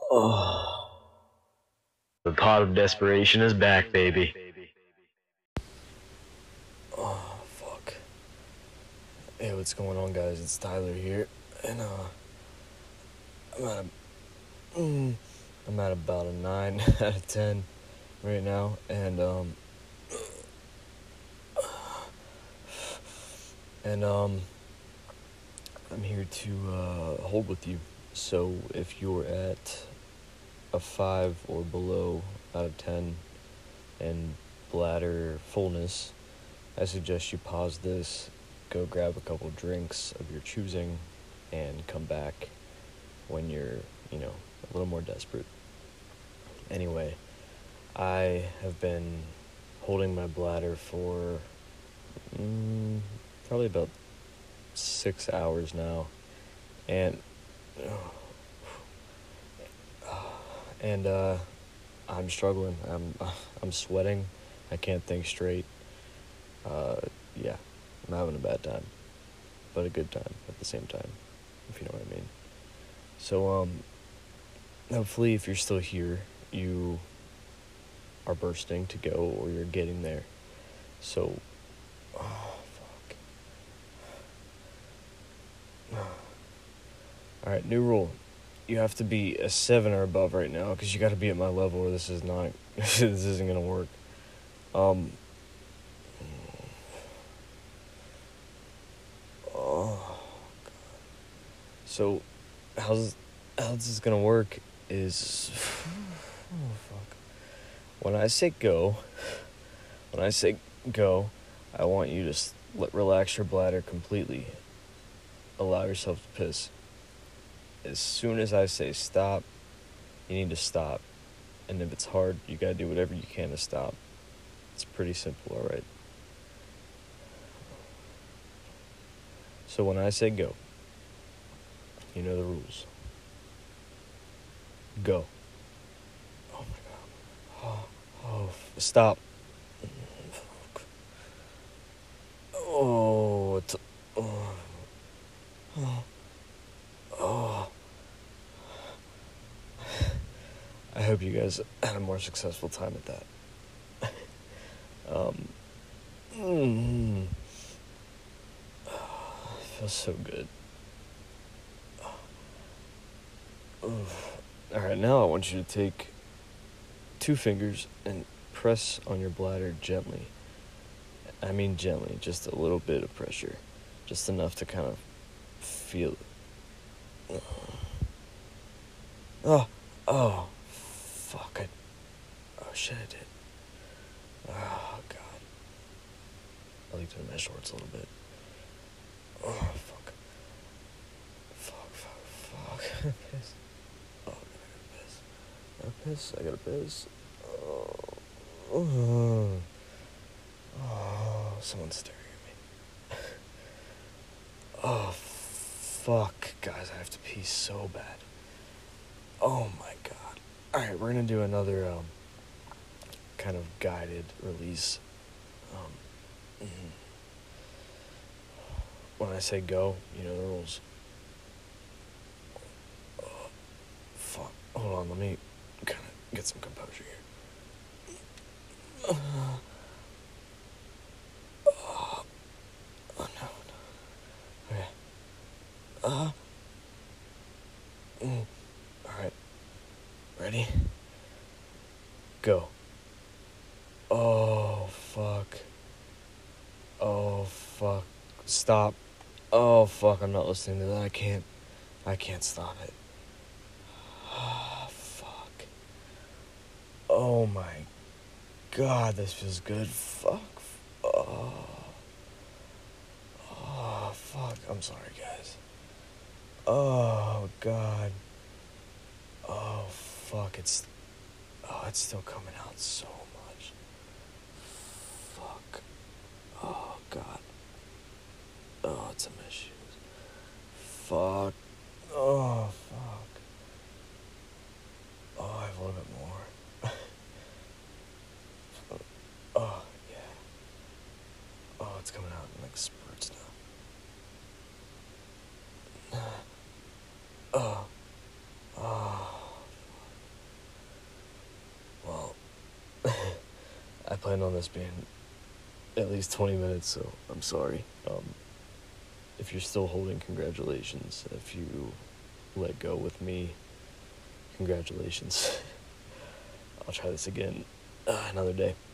Oh, the pot of desperation is back, baby. Oh, fuck. Hey, what's going on, guys? It's Tyler here, and I'm at I'm at about a 9 out of 10 right now, and I'm here to hold with you. So if you're at a 5 or below out of 10 and bladder fullness, I suggest you pause this, go grab a couple drinks of your choosing, and come back when you're, a little more desperate. Anyway, I have been holding my bladder for probably about 6 hours now, and I'm struggling. I'm sweating. I can't think straight. Yeah, I'm having a bad time, but a good time at the same time, if you know what I mean. So hopefully, if you're still here, you are bursting to go, or you're getting there. So, oh fuck. All right, new rule. You have to be a 7 or above right now, because you got to be at my level, or this is not. This isn't gonna work. Oh, God. So, how this is gonna work is, oh fuck. When I say go, I want you to relax your bladder completely. Allow yourself to piss. As soon as I say stop, you need to stop. And if it's hard, you gotta do whatever you can to stop. It's pretty simple, alright? So when I say go, you know the rules. Go. Oh my god. Stop. Oh, it's, oh, oh, oh. I hope you guys had a more successful time at that. It feels so good. Alright, now I want you to take 2 fingers and press on your bladder gently. I mean gently, just a little bit of pressure. Just enough to kind of feel it. Oh, fuck it. Oh shit, I did. Oh god. I leaked in my shorts a little bit. Oh fuck. Fuck. Piss. Oh, I gotta piss. I gotta piss. Oh, someone's staring at me. Oh, fuck. Guys, I have to pee so bad. Oh my god. Alright, we're gonna do another, kind of guided release. When I say go, you know the rules. Fuck. Hold on, let me kind of get some composure here. Oh no. Okay. Alright. Ready? Go. Oh, fuck. Oh, fuck. Stop. Oh, fuck, I'm not listening to that. I can't stop it. Oh, fuck. Oh my god, this feels good. Fuck. Oh. Oh, fuck. I'm sorry, guys. Oh, god. Oh, fuck. It's still coming out so much. Fuck. Oh, god. Oh, it's a issue. Fuck. Oh, fuck. Oh, I have a little bit more. Oh, yeah. Oh, it's coming out in like spurts now. Oh. Oh. I planned on this being at least 20 minutes, so I'm sorry. If you're still holding, congratulations. If you let go with me, congratulations. I'll try this again another day.